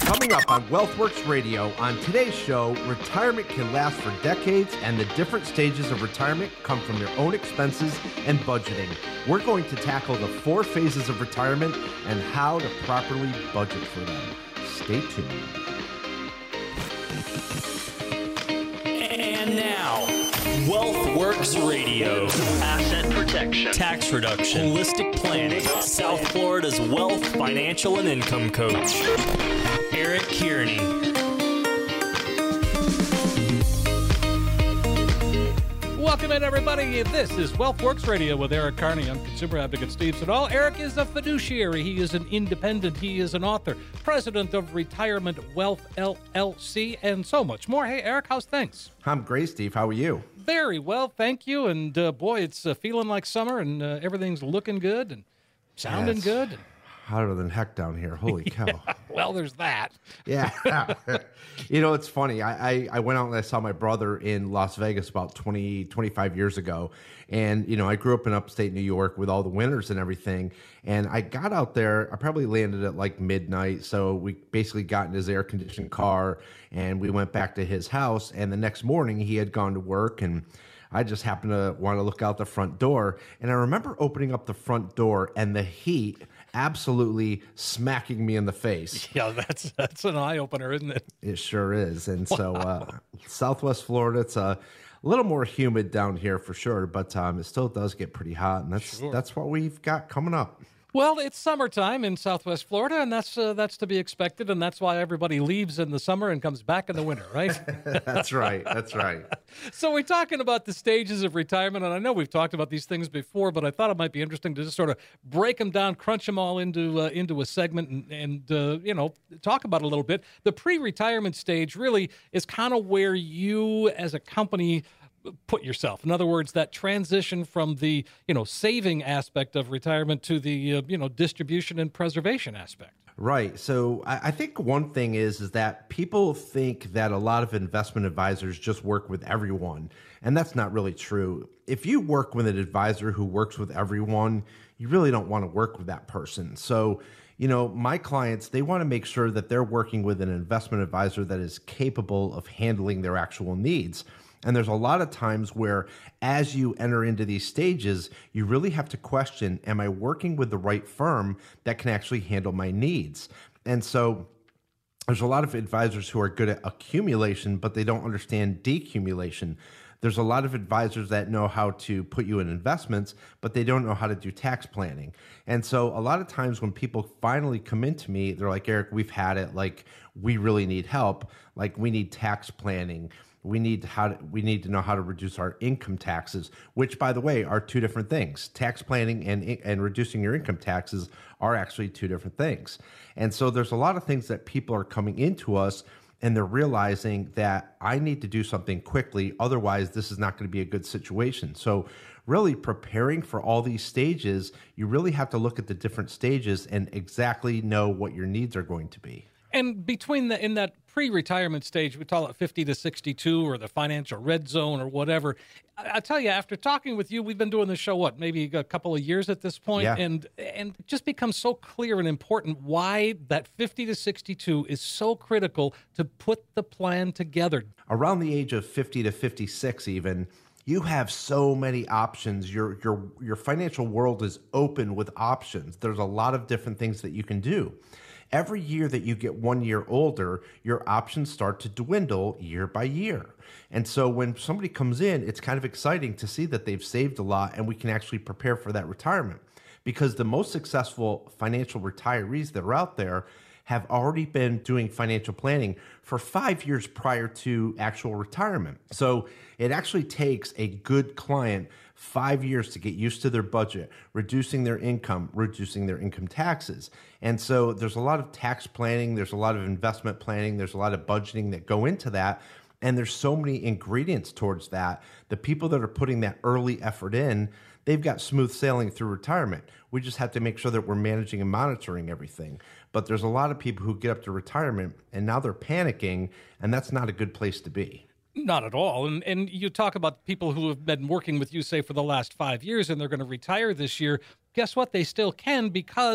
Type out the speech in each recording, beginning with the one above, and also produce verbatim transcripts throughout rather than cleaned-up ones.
Coming up on WealthWorks Radio, on today's show, retirement can last for decades and the different stages of retirement come from your own expenses and budgeting. We're going to tackle the four phases of retirement and how to properly budget for them. Stay tuned. And now, WealthWorks Radio. Asset protection, Tax reduction, holistic planning, South Florida's wealth, financial, and income coach, Eric Kearney. Welcome in, everybody. This is WealthWorks Radio with Eric Kearney. I'm consumer advocate Steve Siddall. Eric is a fiduciary. He is an independent. He is an author, president of Retirement Wealth L L C, and so much more. Hey, Eric, how's things? I'm great, Steve. How are you? Very well, thank you. And uh, boy, it's uh, feeling like summer, and uh, everything's looking good and sounding Yes. good. Hotter than heck down here. Holy cow. Yeah, well, there's that. Yeah. You know, it's funny. I, I, I went out and I saw my brother in Las Vegas about twenty, twenty-five years ago. And, you know, I grew up in upstate New York with all the winters and everything. And I got out there, I probably landed at like midnight. So we basically got in his air conditioned car and we went back to his house. And the next morning he had gone to work, and I just happened to want to look out the front door. And I remember opening up the front door and the heat absolutely smacking me in the face. Yeah, that's that's an eye-opener, isn't it? It sure is. And so uh, Southwest Florida, it's a little more humid down here for sure, but um, it still does get pretty hot, and that's Sure. that's what we've got coming up. Well, it's summertime in Southwest Florida, and that's uh, that's to be expected, and that's why everybody leaves in the summer and comes back in the winter, right? That's right. That's right. So we're talking about the stages of retirement, and I know we've talked about these things before, but I thought it might be interesting to just sort of break them down, crunch them all into uh, into a segment, and, and uh, you know, talk about it a little bit. The pre-retirement stage really is kind of where you, as a company, put yourself. In other words, that transition from the, you know, saving aspect of retirement to the, uh, you know, distribution and preservation aspect. Right. So I, I think one thing is is that people think that a lot of investment advisors just work with everyone, and that's not really true. If you work with an advisor who works with everyone, you really don't want to work with that person. So, you know, my clients, they want to make sure that they're working with an investment advisor that is capable of handling their actual needs. And there's a lot of times where as you enter into these stages, you really have to question, am I working with the right firm that can actually handle my needs? And so there's a lot of advisors who are good at accumulation, but they don't understand decumulation. There's a lot of advisors that know how to put you in investments, but they don't know how to do tax planning. And so a lot of times when people finally come into me, they're like, Eric, we've had it. Like, we really need help. Like, we need tax planning. We need how to, we need to know how to reduce our income taxes, which, by the way, are two different things. Tax planning and and reducing your income taxes are actually two different things. And so there's a lot of things that people are coming into us and they're realizing that I need to do something quickly. Otherwise, this is not going to be a good situation. So really preparing for all these stages, you really have to look at the different stages and exactly know what your needs are going to be. And between the in that pre-retirement stage, we call it fifty to sixty-two or the financial red zone or whatever. I, I tell you, after talking with you, we've been doing this show, what, maybe a couple of years at this point, Yeah. and and it just becomes so clear and important why that fifty to sixty-two is so critical to put the plan together. Around the age of fifty to fifty-six even, you have so many options. Your your your financial world is open with options. There's a lot of different things that you can do. Every year that you get one year older, your options start to dwindle year by year. And so when somebody comes in, it's kind of exciting to see that they've saved a lot and we can actually prepare for that retirement. Because the most successful financial retirees that are out there have already been doing financial planning for five years prior to actual retirement. So it actually takes a good client five years to get used to their budget, reducing their income, reducing their income taxes. And so there's a lot of tax planning, there's a lot of investment planning, there's a lot of budgeting that go into that. And there's so many ingredients towards that. The people that are putting that early effort in, they've got smooth sailing through retirement. We just have to make sure that we're managing and monitoring everything. But there's a lot of people who get up to retirement and now they're panicking, and that's not a good place to be. Not at all. And and you talk about people who have been working with you, say, for the last five years, and they're going to retire this year. Guess what? They still can, because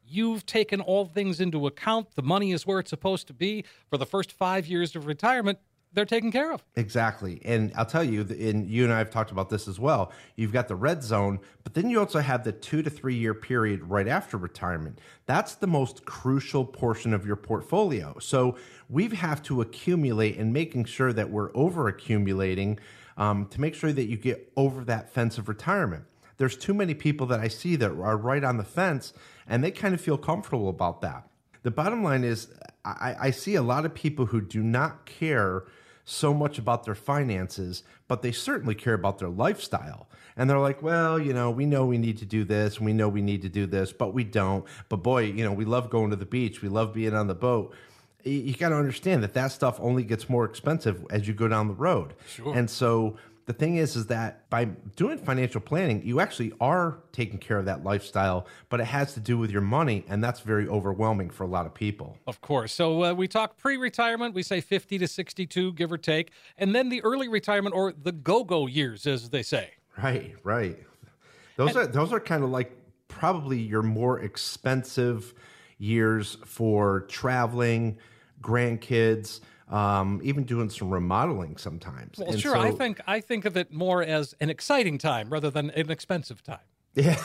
You've taken all things into account. The money is where it's supposed to be for the first five years of retirement. They're taken care of. Exactly. And I'll tell you, and you and I have talked about this as well, you've got the red zone, but then you also have the two to three year period right after retirement. That's the most crucial portion of your portfolio. So we have to accumulate and making sure that we're over accumulating um, to make sure that you get over that fence of retirement. There's too many people that I see that are right on the fence and they kind of feel comfortable about that. The bottom line is I, I see a lot of people who do not care so much about their finances, but they certainly care about their lifestyle. And they're like, well, you know, we know we need to do this, and we know we need to do this, but we don't. But boy, you know, we love going to the beach. We love being on the boat. You, you got to understand that that stuff only gets more expensive as you go down the road. Sure. And so the thing is, is that by doing financial planning, you actually are taking care of that lifestyle, but it has to do with your money, and that's very overwhelming for a lot of people. Of course. So uh, we talk pre-retirement, we say fifty to sixty-two, give or take, and then the early retirement or the go-go years, as they say. Right, right. Those And- are those are kind of like probably your more expensive years for traveling, grandkids, Um, even doing some remodeling sometimes. Well, And sure. so- I think I think of it more as an exciting time rather than an expensive time. Yeah,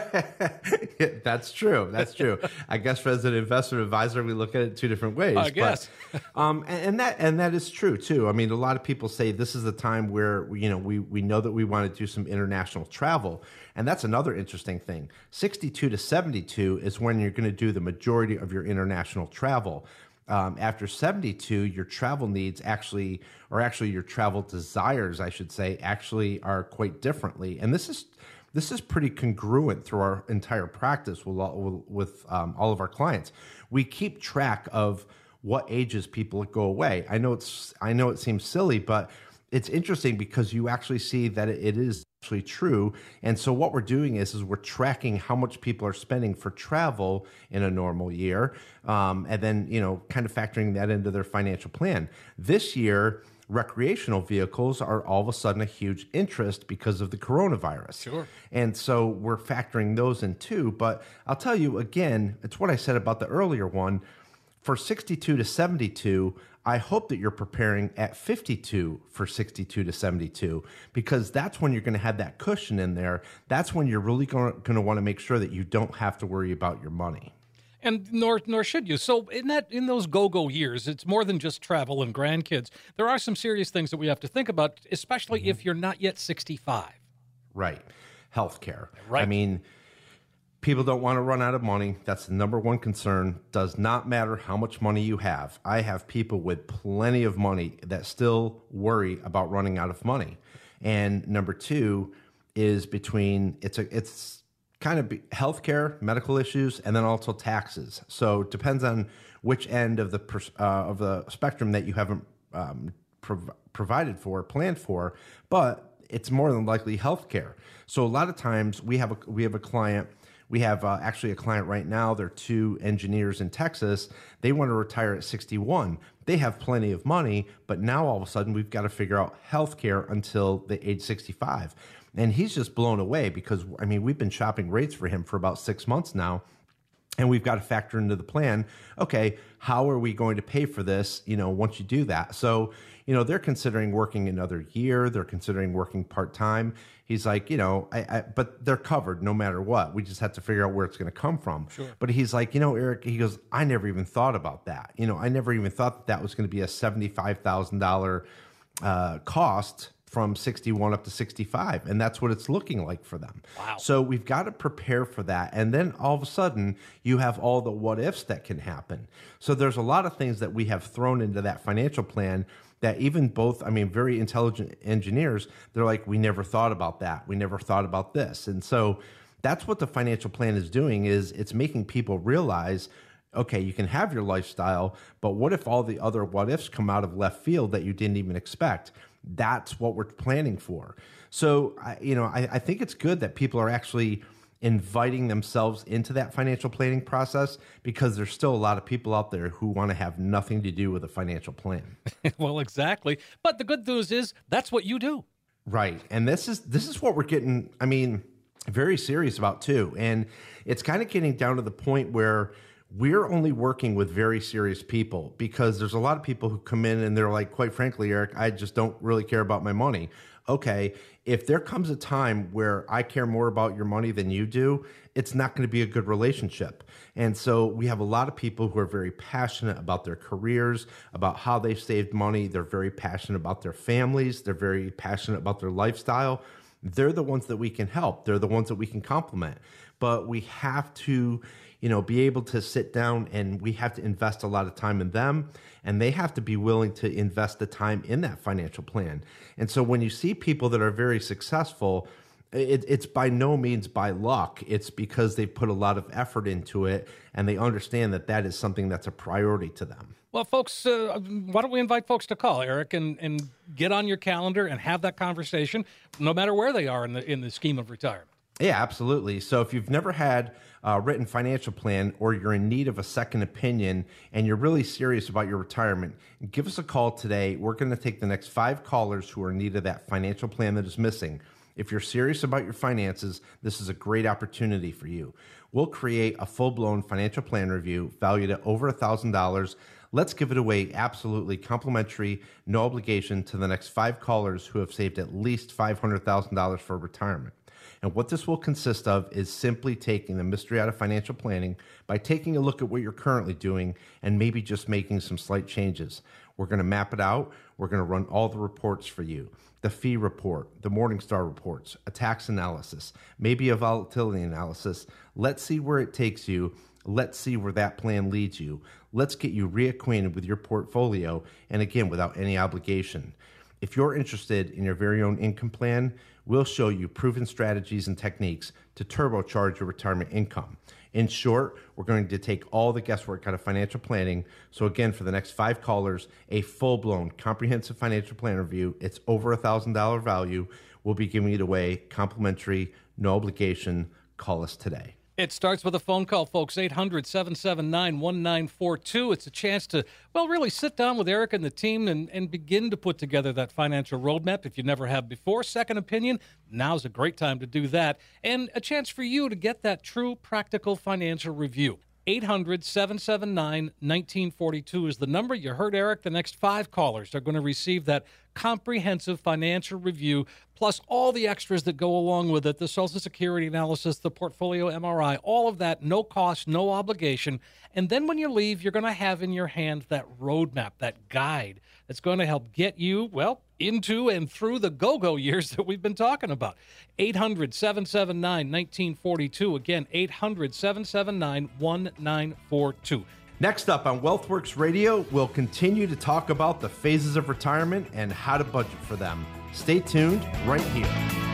that's true. That's true. I guess as an investment advisor, we look at it two different ways. I guess. But, um, and, and that and that is true too. I mean, a lot of people say this is the time where you know we we know that we want to do some international travel, and that's another interesting thing. sixty-two to seventy-two is when you're going to do the majority of your international travel. Um, after seventy-two, your travel needs actually, or actually your travel desires, I should say, actually are quite differently. And this is this is pretty congruent through our entire practice with all, with um, all of our clients. We keep track of what ages people go away. I know it's I know it seems silly, but it's interesting because you actually see that it is actually true. And so what we're doing is, is we're tracking how much people are spending for travel in a normal year. Um, and then, you know, kind of factoring that into their financial plan. This year, recreational vehicles are all of a sudden a huge interest because of the coronavirus. Sure. And so we're factoring those in too. But I'll tell you again, it's what I said about the earlier one. For sixty-two to seventy-two, I hope that you're preparing at fifty-two for sixty-two to seventy-two, because that's when you're going to have that cushion in there. That's when you're really going to want to make sure that you don't have to worry about your money. And nor nor should you. So in that in those go-go years, it's more than just travel and grandkids. There are some serious things that we have to think about, especially mm-hmm. if you're not yet sixty-five. Right. Healthcare. Right. I mean, people don't want to run out of money. That's the number one concern. Does not matter how much money you have. I have people with plenty of money that still worry about running out of money. And number two is between it's a it's kind of healthcare, medical issues, and then also taxes. So it depends on which end of the uh, of the spectrum that you haven't um, prov- provided for, planned for, but it's more than likely healthcare. So a lot of times we have a we have a client. We have uh, actually a client right now. They're two engineers in Texas. They want to retire at sixty-one. They have plenty of money, but now all of a sudden we've got to figure out healthcare until the age sixty-five. And he's just blown away because, I mean, we've been shopping rates for him for about six months now. And we've got to factor into the plan, okay, how are we going to pay for this, you know, once you do that? So, you know, they're considering working another year. They're considering working part-time. He's like, you know, I, I, but they're covered no matter what. We just have to figure out where it's going to come from. Sure. But he's like, you know, Eric, he goes, I never even thought about that. You know, I never even thought that that was going to be a seventy-five thousand dollars uh, cost from sixty-one up to sixty-five. And that's what it's looking like for them. Wow. So we've got to prepare for that. And then all of a sudden you have all the what ifs that can happen. So there's a lot of things that we have thrown into that financial plan that even both, I mean, very intelligent engineers, they're like, we never thought about that. We never thought about this. And so that's what the financial plan is doing, is it's making people realize, okay, you can have your lifestyle, but what if all the other what ifs come out of left field that you didn't even expect? That's what we're planning for. So, I, you know, I, I think it's good that people are actually inviting themselves into that financial planning process, because there's still a lot of people out there who want to have nothing to do with a financial plan. Well, exactly. But the good news is that's what you do. Right. And this is this is what we're getting. I mean, very serious about too. And it's kind of getting down to the point where we're only working with very serious people, because there's a lot of people who come in and they're like, quite frankly, Eric, I just don't really care about my money. Okay, if there comes a time where I care more about your money than you do, it's not going to be a good relationship. And so we have a lot of people who are very passionate about their careers, about how they've saved money. They're very passionate about their families. They're very passionate about their lifestyle. They're the ones that we can help. They're the ones that we can complement. But we have to, you know, be able to sit down, and we have to invest a lot of time in them, and they have to be willing to invest the time in that financial plan. And so when you see people that are very successful, it, it's by no means by luck. It's because they've put a lot of effort into it, and they understand that that is something that's a priority to them. Well, folks, uh, why don't we invite folks to call, Eric, and, and get on your calendar and have that conversation, no matter where they are in the in the scheme of retirement. Yeah, absolutely. So if you've never had a written financial plan, or you're in need of a second opinion and you're really serious about your retirement, give us a call today. We're going to take the next five callers who are in need of that financial plan that is missing. If you're serious about your finances, this is a great opportunity for you. We'll create a full-blown financial plan review valued at over one thousand dollars. Let's give it away absolutely complimentary, no obligation, to the next five callers who have saved at least five hundred thousand dollars for retirement. And what this will consist of is simply taking the mystery out of financial planning by taking a look at what you're currently doing and maybe just making some slight changes. We're going to map it out. We're going to run all the reports for you. The fee report, the Morningstar reports, a tax analysis, maybe a volatility analysis. Let's see where it takes you. Let's see where that plan leads you. Let's get you reacquainted with your portfolio, and again, without any obligation. If you're interested in your very own income plan, we'll show you proven strategies and techniques to turbocharge your retirement income. In short, we're going to take all the guesswork out of financial planning. So again, for the next five callers, a full-blown comprehensive financial plan review. It's over a one thousand dollars value. We'll be giving it away complimentary, no obligation. Call us today. It starts with a phone call, folks, eight hundred, seven seven nine, one nine four two. It's a chance to, well, really sit down with Eric and the team and, and begin to put together that financial roadmap if you never have before. Second opinion, now's a great time to do that. And a chance for you to get that true practical financial review. eight hundred, seven seven nine, one nine four two is the number. You heard Eric. The next five callers are going to receive that comprehensive financial review, plus all the extras that go along with it, the Social Security analysis, the portfolio M R I, all of that, no cost, no obligation. And then when you leave, you're going to have in your hand that roadmap, that guide that's going to help get you, well, into and through the go-go years that we've been talking about. eight hundred, seven seven nine, one nine four two. Again, eight hundred, seven seven nine, one nine four two. Next up on WealthWorks Radio, we'll continue to talk about the phases of retirement and how to budget for them. Stay tuned right here.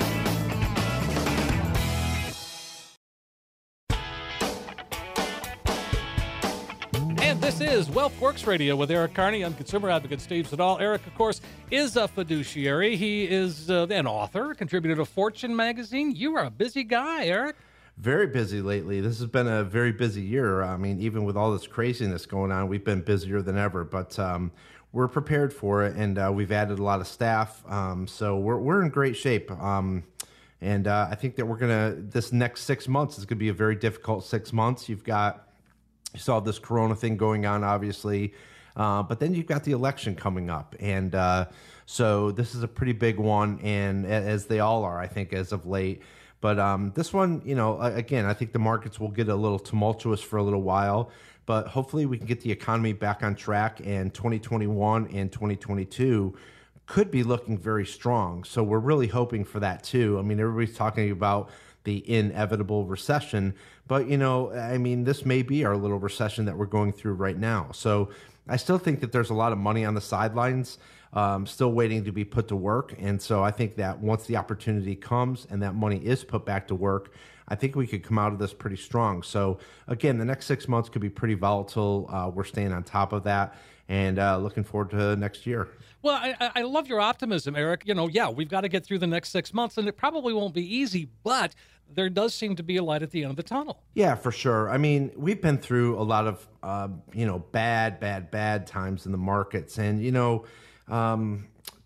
And this is WealthWorks Radio with Eric Carney. I'm consumer advocate Steve Siddall. Eric, of course, is a fiduciary. He is uh, an author, contributor to Fortune magazine. You are a busy guy, Eric. Very busy lately. This has been a very busy year. I mean, even with all this craziness going on, we've been busier than ever, but um, we're prepared for it, and uh, we've added a lot of staff, um, so we're we're in great shape. Um, and uh, I think that we're gonna this next six months is gonna be a very difficult six months. You've got you saw this Corona thing going on, obviously, uh, but then you've got the election coming up, and uh, so this is a pretty big one, and as they all are, I think, as of late. But um, this one, you know, again, I think the markets will get a little tumultuous for a little while, but hopefully we can get the economy back on track, and twenty twenty-one and twenty twenty-two could be looking very strong. So we're really hoping for that too. I mean, everybody's talking about the inevitable recession, but, you know, I mean, this may be our little recession that we're going through right now. So I still think that there's a lot of money on the sidelines, um, still waiting to be put to work. And so I think that once the opportunity comes and that money is put back to work, I think we could come out of this pretty strong. So again, the next six months could be pretty volatile. Uh, we're staying on top of that and uh, looking forward to next year. Well, I, I love your optimism, Eric. You know, yeah, we've got to get through the next six months, and it probably won't be easy, but there does seem to be a light at the end of the tunnel. Yeah, for sure. I mean, we've been through a lot of, uh, you know, bad, bad, bad times in the markets. And, you know, um,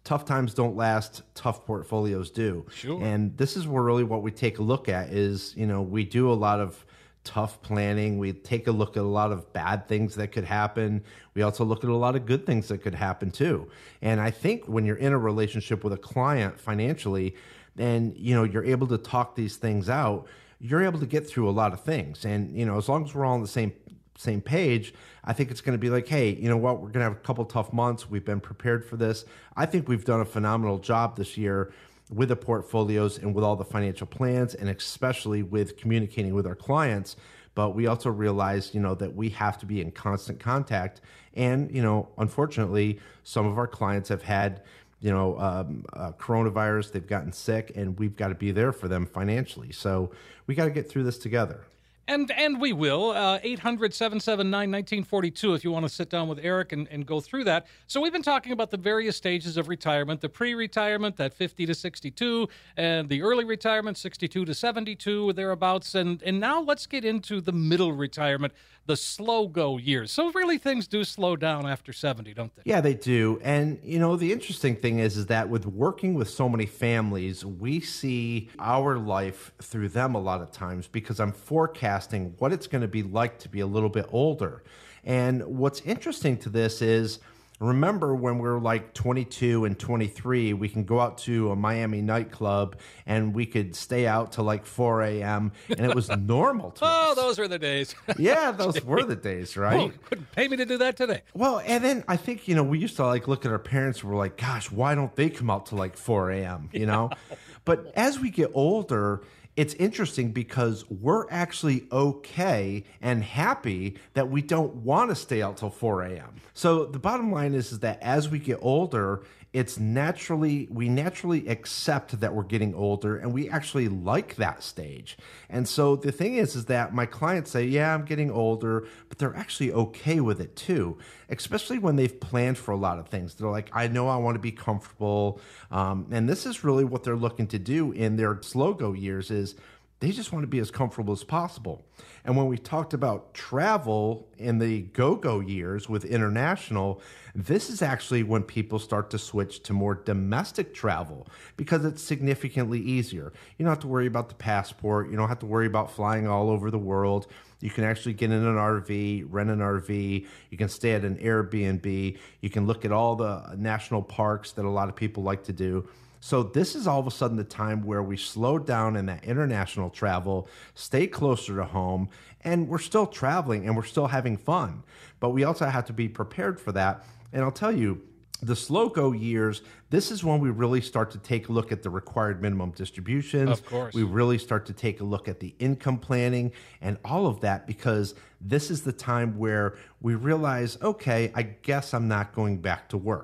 tough times don't last, tough portfolios do. Sure. And this is where really what we take a look at is, you know, we do a lot of tough planning. We take a look at a lot of bad things that could happen. We also look at a lot of good things that could happen too. And I think when you're in a relationship with a client financially, and, you know, you're able to talk these things out, you're able to get through a lot of things. And, you know, as long as we're all on the same same page, I think it's going to be like, hey, you know what, we're going to have a couple tough months. We've been prepared for this. I think we've done a phenomenal job this year with the portfolios and with all the financial plans, and especially with communicating with our clients. But we also realize, you know, that we have to be in constant contact. And, you know, unfortunately, some of our clients have had, you know, um, uh, coronavirus, they've gotten sick, and we've got to be there for them financially. So we got to get through this together. And and we will. Uh, eight hundred, seven seven nine, one nine four two if you want to sit down with Eric and, and go through that. So we've been talking about the various stages of retirement, the pre-retirement, that fifty to sixty-two, and the early retirement, sixty-two to seventy-two, thereabouts. And, and now let's get into the middle retirement, the slow-go years. So really things do slow down after seventy, don't they? Yeah, they do. And, you know, the interesting thing is, is that with working with so many families, we see our life through them a lot of times because I'm forecasting what it's going to be like to be a little bit older. And what's interesting to this is, remember when we were like twenty-two and twenty-three, we can go out to a Miami nightclub and we could stay out till like four a.m. and it was normal to Oh, us. those were the days. Yeah, those were the days, right? Oh, couldn't pay me to do that today. Well, and then I think, you know, we used to like look at our parents and we're like, gosh, why don't they come out to like four a.m., you know? But as we get older, it's interesting because we're actually okay and happy that we don't want to stay out till four a.m. So the bottom line is, is that as we get older, it's naturally, we naturally accept that we're getting older, and we actually like that stage. And so the thing is, is that my clients say, yeah, I'm getting older, but they're actually okay with it too, especially when they've planned for a lot of things. They're like, I know I want to be comfortable. Um, and this is really what they're looking to do in their slow-go years is they just want to be as comfortable as possible. And when we talked about travel in the go-go years with international, this is actually when people start to switch to more domestic travel because it's significantly easier. You don't have to worry about the passport. You don't have to worry about flying all over the world. You can actually get in an R V, rent an R V. You can stay at an Airbnb. You can look at all the national parks that a lot of people like to do. So this is all of a sudden the time where we slow down in that international travel, stay closer to home, and we're still traveling and we're still having fun. But we also have to be prepared for that. And I'll tell you, the slow-go years, this is when we really start to take a look at the required minimum distributions. Of course. We really start to take a look at the income planning and all of that, because this is the time where we realize, okay, I guess I'm not going back to work.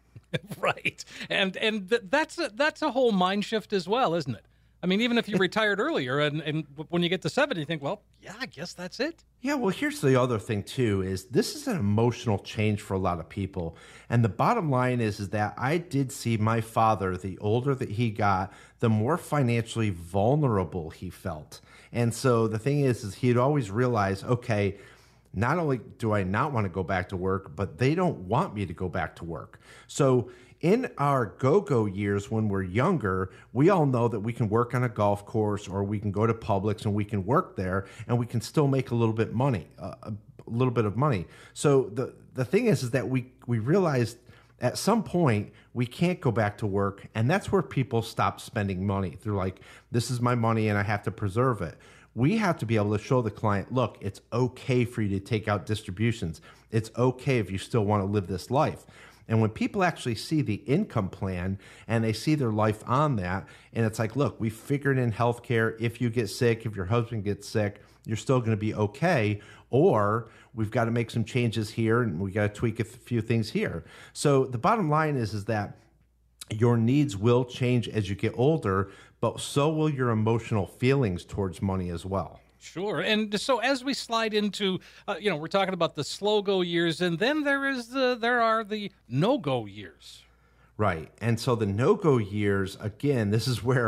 Right. And and th- that's a, that's a whole mind shift as well, isn't it? I mean, even if you retired earlier and, and when you get to seventy, you think, well, yeah, I guess that's it. Yeah, well, here's the other thing, too, is this is an emotional change for a lot of people. And the bottom line is, is that I did see my father, the older that he got, the more financially vulnerable he felt. And so the thing is, is he'd always realize, okay, not only do I not want to go back to work, but they don't want me to go back to work. So in our go-go years when we're younger, we all know that we can work on a golf course or we can go to Publix and we can work there and we can still make a little bit money, uh, a little bit of money. So the, the thing is, is that we, we realized at some point we can't go back to work, and that's where people stop spending money. They're like, this is my money and I have to preserve it. We have to be able to show the client, look, it's okay for you to take out distributions. It's okay if you still want to live this life. And when people actually see the income plan and they see their life on that, and it's like, look, we figured in healthcare, if you get sick, if your husband gets sick, you're still going to be okay, or we've got to make some changes here and we got to tweak a few things here. So the bottom line is, is that your needs will change as you get older, but so will your emotional feelings towards money as well. Sure. And so as we slide into, uh, you know, we're talking about the slow-go years, and then there is the, there are the no-go years. Right. And so the no-go years, again, this is where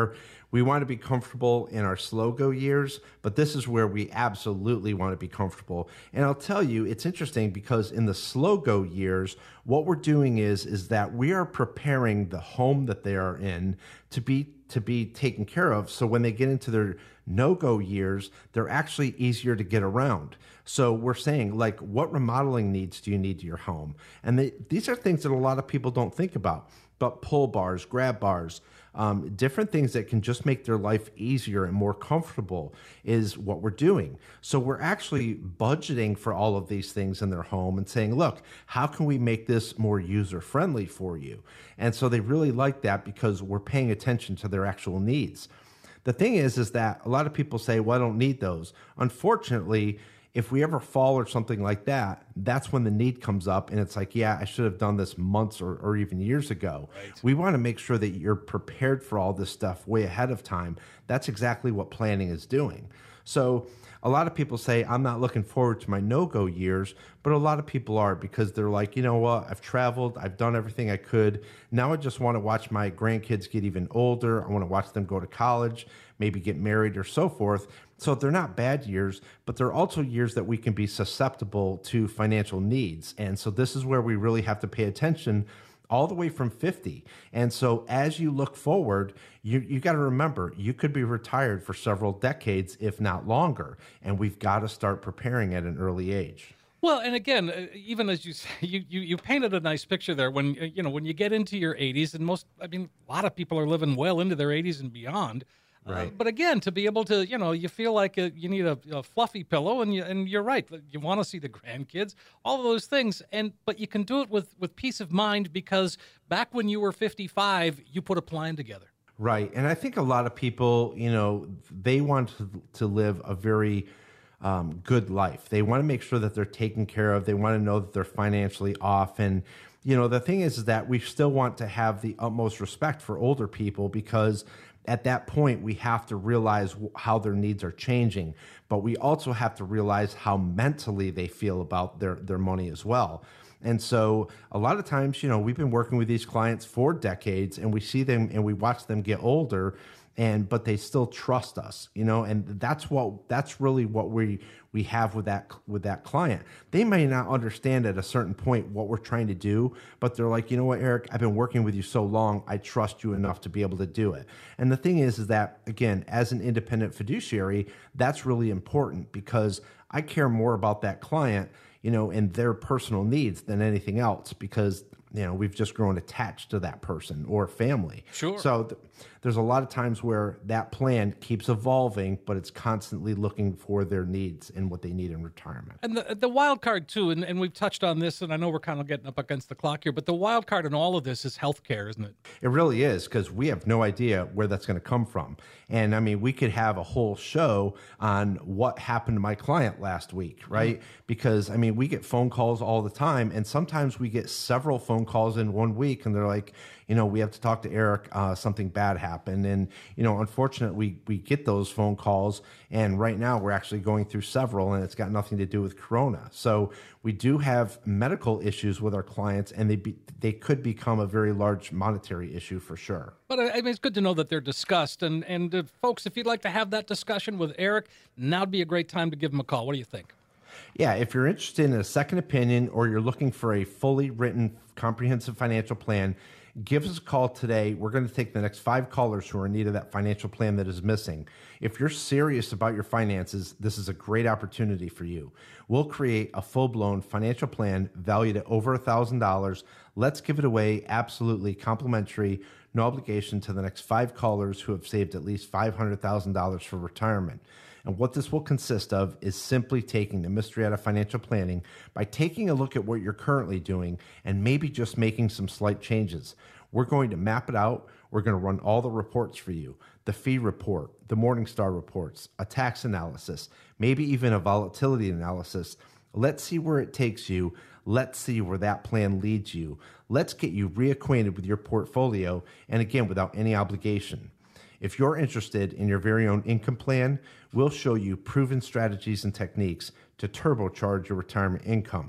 We want to be comfortable in our slow go years, but this is where we absolutely want to be comfortable. And I'll tell you, it's interesting because in the slow go years, what we're doing is, is that we are preparing the home that they are in to be to be taken care of. So when they get into their no-go years, they're actually easier to get around. So we're saying, like, what remodeling needs do you need to your home? And they, these are things that a lot of people don't think about, but pull bars, grab bars, um, different things that can just make their life easier and more comfortable is what we're doing. So we're actually budgeting for all of these things in their home and saying, look, how can we make this more user-friendly for you? And so they really like that because we're paying attention to their actual needs. The thing is, is that a lot of people say, well, I don't need those. Unfortunately, if we ever fall or something like that, that's when the need comes up and it's like, yeah, I should have done this months or, or even years ago. Right. We want to make sure that you're prepared for all this stuff way ahead of time. That's exactly what planning is doing. So a lot of people say, I'm not looking forward to my no-go years, but a lot of people are because they're like, you know what, I've traveled, I've done everything I could. Now I just want to watch my grandkids get even older. I want to watch them go to college, maybe get married or so forth. So they're not bad years, but they're also years that we can be susceptible to financial needs. And so this is where we really have to pay attention all the way from fifty. And so as you look forward, you you got to remember, you could be retired for several decades, if not longer. And we've got to start preparing at an early age. Well, and again, uh, even as you say, you, you you painted a nice picture there. When uh, you know when you get into your eighties, and most, I mean, a lot of people are living well into their eighties and beyond. Right. Uh, but again, to be able to, you know, you feel like a, you need a, a fluffy pillow, and you and you're right. You want to see the grandkids, all of those things, and but you can do it with with peace of mind because back when you were fifty-five, you put a plan together. Right, and I think a lot of people, you know, they want to, to live a very um, good life. They want to make sure that they're taken care of. They want to know that they're financially off, and you know, the thing is, is that we still want to have the utmost respect for older people because at that point, we have to realize how their needs are changing, but we also have to realize how mentally they feel about their, their money as well. And so a lot of times, you know, we've been working with these clients for decades and we see them and we watch them get older and, but they still trust us, you know, and that's what, that's really what we, we have with that, with that client. They may not understand at a certain point what we're trying to do, but they're like, you know what, Eric, I've been working with you so long. I trust you enough to be able to do it. And the thing is, is that again, as an independent fiduciary, that's really important because I care more about that client, you know, and their personal needs than anything else because, you know, we've just grown attached to that person or family. Sure. So th- there's a lot of times where that plan keeps evolving, but it's constantly looking for their needs and what they need in retirement. And the the wild card too, and, and we've touched on this, and I know we're kind of getting up against the clock here, but the wild card in all of this is healthcare, isn't it? It really is, because we have no idea where that's going to come from. And I mean, we could have a whole show on what happened to my client last week, right? Mm-hmm. Because I mean, we get phone calls all the time, and sometimes we get several phone calls in one week, and they're like, you know, we have to talk to Eric, uh, something bad happened. And, you know, unfortunately, we, we get those phone calls. And right now we're actually going through several and it's got nothing to do with Corona. So we do have medical issues with our clients and they be, they could become a very large monetary issue for sure. But I mean, it's good to know that they're discussed. And, and uh, folks, if you'd like to have that discussion with Eric, now would be a great time to give him a call. What do you think? Yeah, if you're interested in a second opinion or you're looking for a fully written comprehensive financial plan, give us a call today. We're going to take the next five callers who are in need of that financial plan that is missing. If you're serious about your finances, this is a great opportunity for you. We'll create a full-blown financial plan valued at over one thousand dollars. Let's give it away absolutely complimentary, no obligation to the next five callers who have saved at least five hundred thousand dollars for retirement. And what this will consist of is simply taking the mystery out of financial planning by taking a look at what you're currently doing and maybe just making some slight changes. We're going to map it out. We're going to run all the reports for you, the fee report, the Morningstar reports, a tax analysis, maybe even a volatility analysis. Let's see where it takes you. Let's see where that plan leads you. Let's get you reacquainted with your portfolio, and again, without any obligation. If you're interested in your very own income plan, we'll show you proven strategies and techniques to turbocharge your retirement income.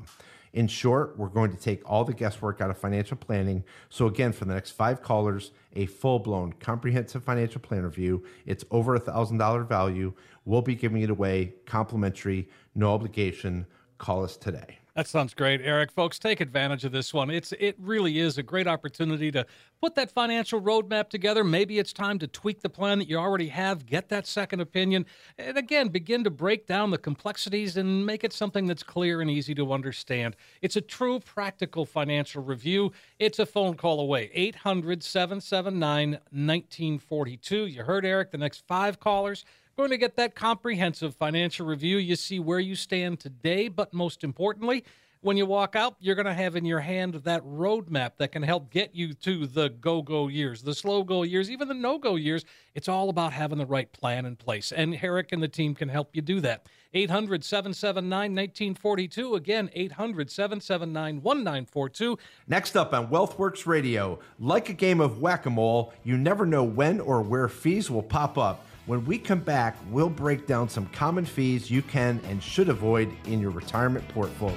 In short, we're going to take all the guesswork out of financial planning. So again, for the next five callers, a full-blown comprehensive financial plan review. It's over a one thousand dollars value. We'll be giving it away complimentary, no obligation. Call us today. That sounds great, Eric. Folks, take advantage of this one. It's It really is a great opportunity to put that financial roadmap together. Maybe it's time to tweak the plan that you already have, get that second opinion, and again, begin to break down the complexities and make it something that's clear and easy to understand. It's a true practical financial review. It's a phone call away, eight hundred, seven seven nine, one nine four two. You heard Eric, the next five callers going to get that comprehensive financial review. You see where you stand today, but most importantly, when you walk out, you're going to have in your hand that roadmap that can help get you to the go-go years, the slow-go years, even the no-go years. It's all about having the right plan in place, and Eric and the team can help you do that. eight hundred, seven seven nine, one nine four two. Again, eight hundred, seven seven nine, one nine four two. Next up on WealthWorks Radio, like a game of whack-a-mole, you never know when or where fees will pop up. When we come back, we'll break down some common fees you can and should avoid in your retirement portfolio.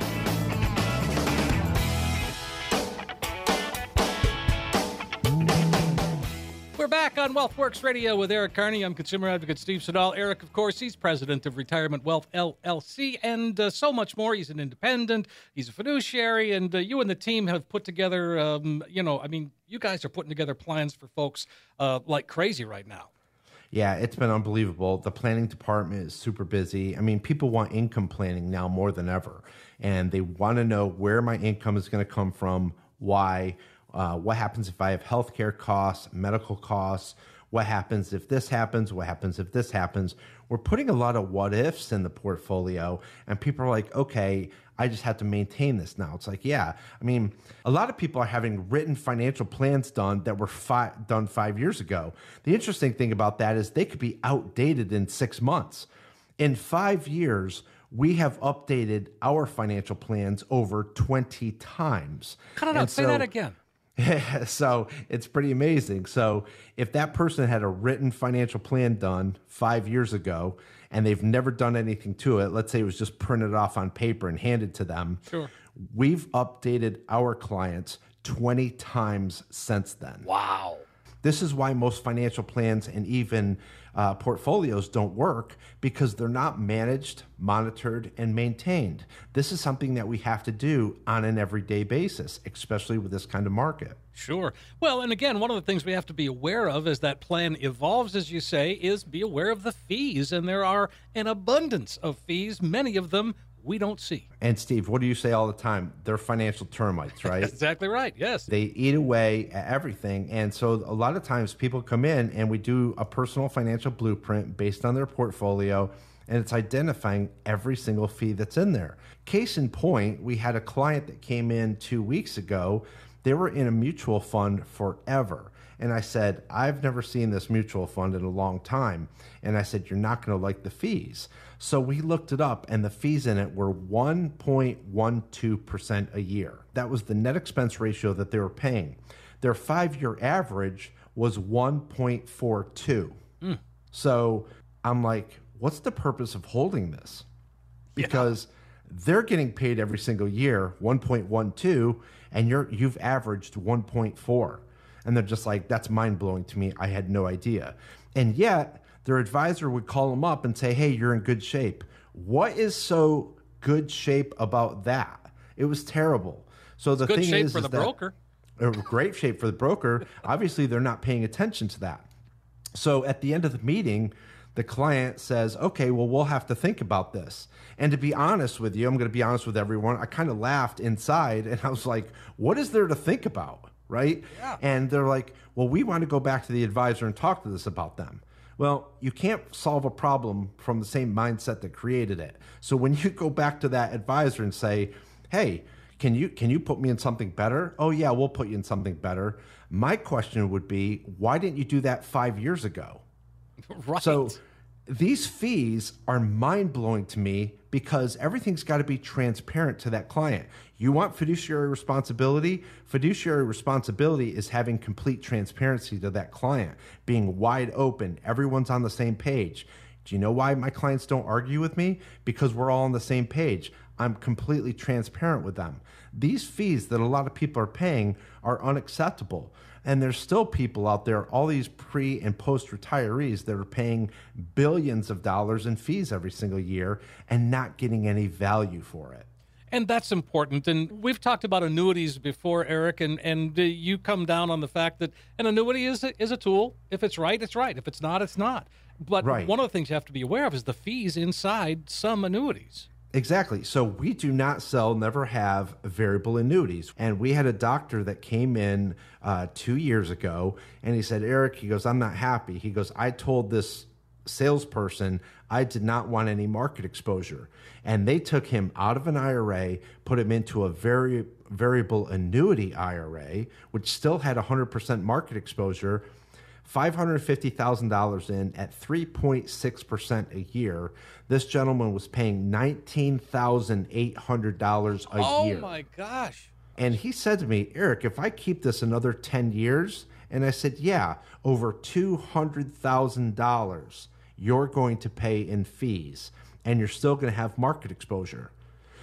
We're back on WealthWorks Radio with Eric Carney. I'm consumer advocate Steve Siddall. Eric, of course, he's president of Retirement Wealth L L C and uh, so much more. He's an independent. He's a fiduciary. And uh, you and the team have put together, um, you know, I mean, you guys are putting together plans for folks uh, like crazy right now. Yeah, it's been unbelievable. The planning department is super busy. I mean, people want income planning now more than ever, and they want to know where my income is going to come from, why, uh, what happens if I have healthcare costs, medical costs, what happens if this happens, what happens if this happens. We're putting a lot of what ifs in the portfolio, and people are like, okay, I just have to maintain this now. It's like, yeah, I mean, a lot of people are having written financial plans done that were fi- done five years ago. The interesting thing about that is they could be outdated in six months. In five years, we have updated our financial plans over twenty times. Cut it out. Say that again. So it's pretty amazing. So if that person had a written financial plan done five years ago and they've never done anything to it, let's say it was just printed off on paper and handed to them, sure, we've updated our clients twenty times since then. Wow. This is why most financial plans and even uh, portfolios don't work, because they're not managed, monitored, and maintained. This is something that we have to do on an everyday basis, especially with this kind of market. Sure. Well, and again, one of the things we have to be aware of as that plan evolves, as you say, is be aware of the fees. And there are an abundance of fees, many of them we don't see. And Steve, what do you say all the time? They're financial termites, right? Exactly right, yes. They eat away at everything. And so a lot of times people come in and we do a personal financial blueprint based on their portfolio, and it's identifying every single fee that's in there. Case in point, we had a client that came in two weeks ago. They were in a mutual fund forever. And I said, I've never seen this mutual fund in a long time. And I said, you're not going to like the fees. So we looked it up, and the fees in it were one point one two percent a year. That was the net expense ratio that they were paying. Their five-year average was one point four two. Mm. So I'm like, what's the purpose of holding this? Because yeah. they're getting paid every single year one point one two, and you're you've averaged one point four. And they're just like, that's mind-blowing to me. I had no idea. And yet their advisor would call them up and say, hey, you're in good shape. What is so good shape about that? It was terrible. So the good thing shape is, for is the that, broker. A great shape for the broker. Obviously, they're not paying attention to that. So at the end of the meeting, the client says, okay, well, we'll have to think about this. And to be honest with you, I'm going to be honest with everyone, I kind of laughed inside, and I was like, what is there to think about, right? Yeah. And they're like, well, we want to go back to the advisor and talk to this about them. Well, you can't solve a problem from the same mindset that created it. So when you go back to that advisor and say, hey, can you can you put me in something better? Oh, yeah, we'll put you in something better. My question would be, why didn't you do that five years ago? Right. So these fees are mind-blowing to me, because everything's got to be transparent to that client. You want fiduciary responsibility? Fiduciary responsibility is having complete transparency to that client, being wide open. Everyone's on the same page. Do you know why my clients don't argue with me? Because we're all on the same page. I'm completely transparent with them. These fees that a lot of people are paying are unacceptable. And there's still people out there, all these pre and post retirees that are paying billions of dollars in fees every single year and not getting any value for it. And that's important. And we've talked about annuities before, Eric, and, and uh, you come down on the fact that an annuity is a, is a tool. If it's right, it's right. If it's not, it's not. But right. One of the things you have to be aware of is the fees inside some annuities. Exactly. So we do not sell, never have variable annuities. And we had a doctor that came in uh, two years ago, and he said, Eric, he goes, I'm not happy. He goes, I told this salesperson I did not want any market exposure. And they took him out of an I R A, put him into a very variable annuity I R A, which still had one hundred percent market exposure, five hundred fifty thousand dollars in at three point six percent a year. This gentleman was paying nineteen thousand eight hundred dollars a oh year. Oh, my gosh. And he said to me, Eric, if I keep this another ten years, and I said, yeah, over two hundred thousand dollars you're going to pay in fees, and you're still going to have market exposure.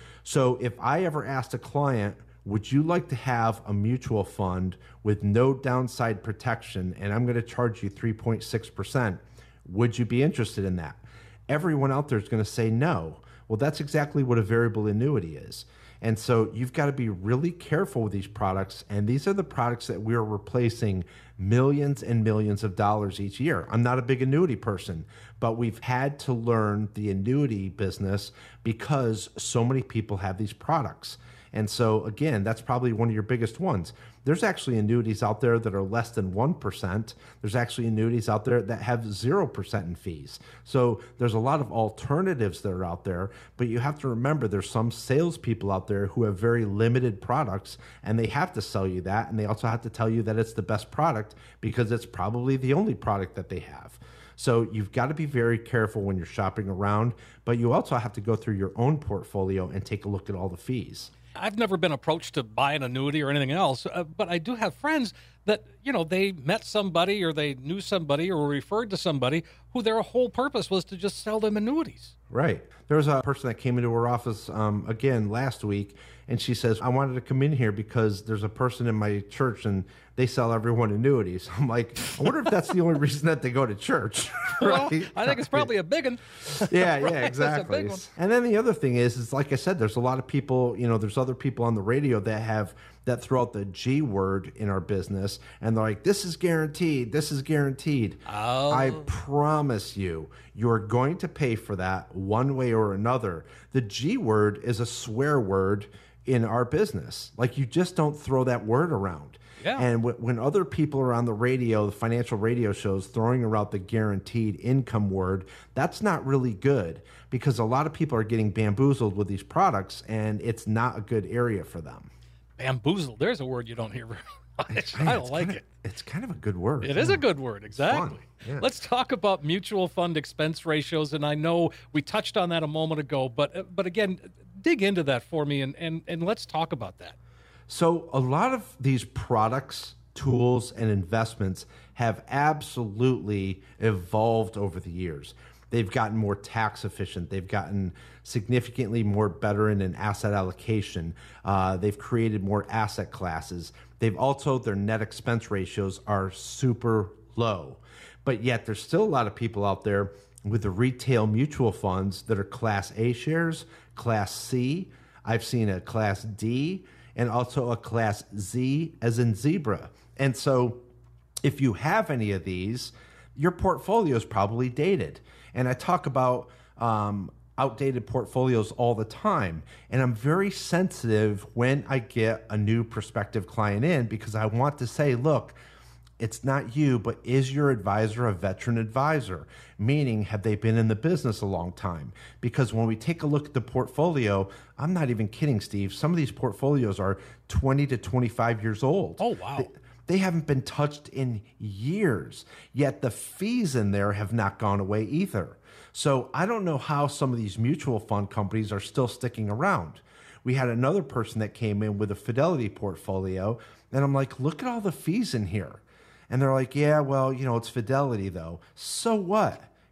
So if I ever asked a client, would you like to have a mutual fund with no downside protection, and I'm going to charge you three point six percent, would you be interested in that? Everyone out there is going to say no. Well, that's exactly what a variable annuity is. And so you've got to be really careful with these products. And these are the products that we're replacing millions and millions of dollars each year. I'm not a big annuity person, but we've had to learn the annuity business because so many people have these products. And so, again, that's probably one of your biggest ones. There's actually annuities out there that are less than one percent. There's actually annuities out there that have zero percent in fees. So there's a lot of alternatives that are out there, but you have to remember there's some salespeople out there who have very limited products, and they have to sell you that, and they also have to tell you that it's the best product because it's probably the only product that they have. So you've got to be very careful when you're shopping around, but you also have to go through your own portfolio and take a look at all the fees. I've never been approached to buy an annuity or anything else, uh, but I do have friends that, you know, they met somebody or they knew somebody or were referred to somebody who their whole purpose was to just sell them annuities. Right. There was a person that came into her office, um, again, last week, and she says, I wanted to come in here because there's a person in my church and they sell everyone annuities. I'm like, I wonder if that's the only reason that they go to church. Right? Well, I think it's probably a big one. Yeah, Right, yeah, exactly. big one. And then the other thing is, is like I said, there's a lot of people, you know, there's other people on the radio that have, that throw out the G word in our business, and they're like, this is guaranteed, this is guaranteed. Oh. I promise you, you're going to pay for that one way or another. The G word is a swear word in our business. Like, you just don't throw that word around. Yeah. And w- when other people are on the radio, the financial radio shows, throwing around the guaranteed income word, that's not really good because a lot of people are getting bamboozled with these products, and it's not a good area for them. Bamboozled. There's a word you don't hear very much. Yeah, I don't like kinda, it. It's kind of a good word. It is a good word, exactly. Yeah. Let's talk about mutual fund expense ratios, and I know we touched on that a moment ago, but but again, dig into that for me, and and, and let's talk about that. So a lot of these products, tools, and investments have absolutely evolved over the years. They've gotten more tax efficient. They've gotten significantly more better in an asset allocation. Uh, they've created more asset classes. They've also, their net expense ratios are super low. But yet there's still a lot of people out there with the retail mutual funds that are Class A shares, Class C. I've seen a Class D, and also a Class Z as in zebra. And so if you have any of these, your portfolio is probably dated. And I talk about um, outdated portfolios all the time. And I'm very sensitive when I get a new prospective client in because I want to say, look, it's not you, but is your advisor a veteran advisor? Meaning, have they been in the business a long time? Because when we take a look at the portfolio, I'm not even kidding, Steve. Some of these portfolios are twenty to twenty-five years old. Oh, wow. They, they haven't been touched in years, yet the fees in there have not gone away either. So I don't know how some of these mutual fund companies are still sticking around. We had another person that came in with a Fidelity portfolio, and I'm like, look at all the fees in here. And they're like, yeah, well, you know, it's Fidelity though. So what?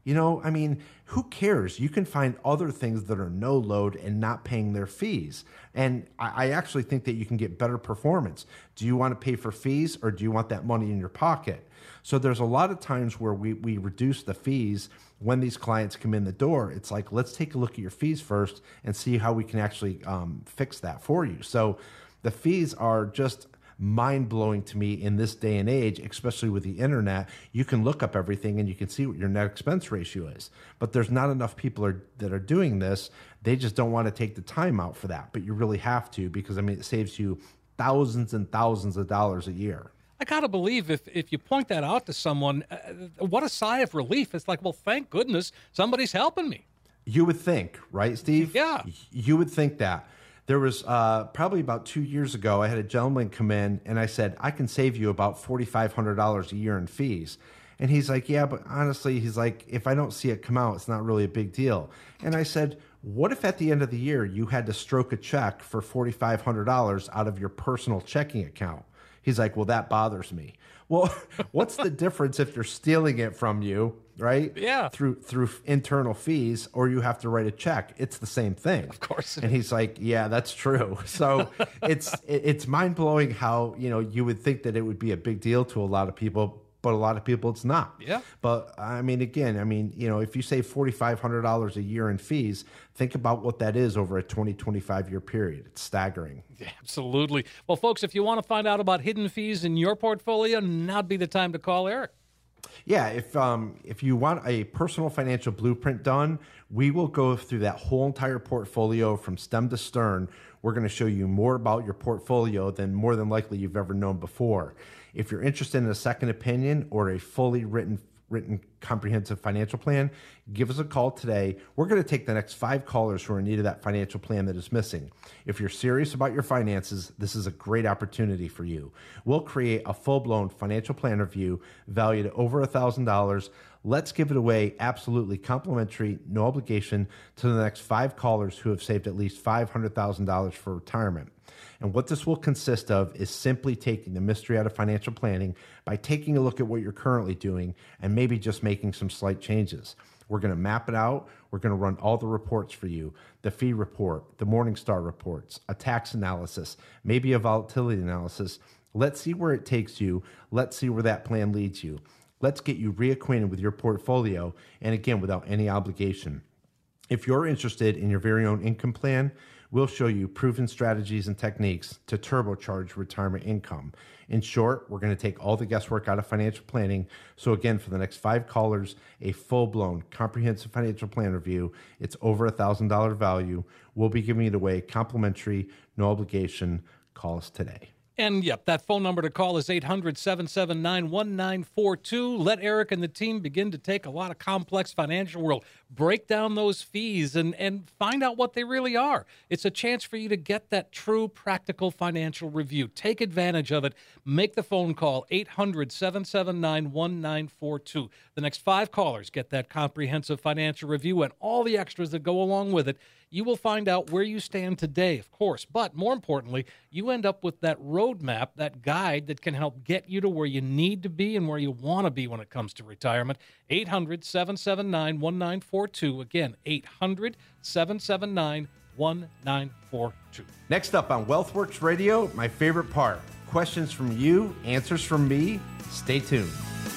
You know, I mean, who cares? You can find other things that are no load and not paying their fees. And I, I actually think that you can get better performance. Do you want to pay for fees or do you want that money in your pocket? So there's a lot of times where we, we reduce the fees when these clients come in the door. It's like, let's take a look at your fees first and see how we can actually um, fix that for you. So the fees are just mind-blowing to me in this day and age, especially with the internet. You can look up everything and you can see what your net expense ratio is. But there's not enough people are, that are doing this. They just don't want to take the time out for that. But you really have to, because I mean, it saves you thousands and thousands of dollars a year. I got to believe if, if you point that out to someone, uh, what a sigh of relief. It's like, well, thank goodness somebody's helping me. You would think, right, Steve? Yeah. You would think that. There was uh, probably about two years ago, I had a gentleman come in and I said, I can save you about four thousand five hundred dollars a year in fees. And he's like, yeah, but honestly, he's like, if I don't see it come out, it's not really a big deal. And I said, what if at the end of the year you had to stroke a check for four thousand five hundred dollars out of your personal checking account? He's like, well, that bothers me. Well, what's the difference if they're stealing it from you, right? Yeah. Through through internal fees, or you have to write a check. It's the same thing. Of course. And he's like, yeah, that's true. So it's it's mind-blowing how, you know, you would think that it would be a big deal to a lot of people, but a lot of people it's not. Yeah. But I mean, again, I mean, you know, if you save four thousand five hundred dollars a year in fees, think about what that is over a twenty, twenty-five year period. It's staggering. Yeah, absolutely. Well, folks, if you want to find out about hidden fees in your portfolio, now'd be the time to call Eric. Yeah, if um, if you want a personal financial blueprint done, we will go through that whole entire portfolio from stem to stern. We're going to show you more about your portfolio than more than likely you've ever known before. If you're interested in a second opinion or a fully written written comprehensive financial plan, give us a call today. We're going to take the next five callers who are in need of that financial plan that is missing. If you're serious about your finances, this is a great opportunity for you. We'll create a full-blown financial plan review valued at over one thousand dollars. Let's give it away absolutely complimentary, no obligation, to the next five callers who have saved at least five hundred thousand dollars for retirement. And what this will consist of is simply taking the mystery out of financial planning by taking a look at what you're currently doing and maybe just making some slight changes. We're going to map it out. We're going to run all the reports for you, the fee report, the Morningstar reports, a tax analysis, maybe a volatility analysis. Let's see where it takes you. Let's see where that plan leads you. Let's get you reacquainted with your portfolio, and again, without any obligation. If you're interested in your very own income plan, we'll show you proven strategies and techniques to turbocharge retirement income. In short, we're going to take all the guesswork out of financial planning. So again, for the next five callers, a full-blown comprehensive financial plan review. It's over a one thousand dollars value. We'll be giving it away complimentary, no obligation. Call us today. And, yep, that phone number to call is eight hundred, seven seven nine, one nine four two. Let Eric and the team begin to take a lot of complex financial world, break down those fees, and, and find out what they really are. It's a chance for you to get that true practical financial review. Take advantage of it. Make the phone call, eight hundred, seven seven nine, one nine four two. The next five callers get that comprehensive financial review and all the extras that go along with it. You will find out where you stand today, of course, but more importantly, you end up with that roadmap, that guide that can help get you to where you need to be and where you want to be when it comes to retirement. eight hundred, seven seven nine, one nine four two. Again, eight hundred, seven seven nine, one nine four two. Next up on WealthWorks Radio, my favorite part, questions from you, answers from me. Stay tuned.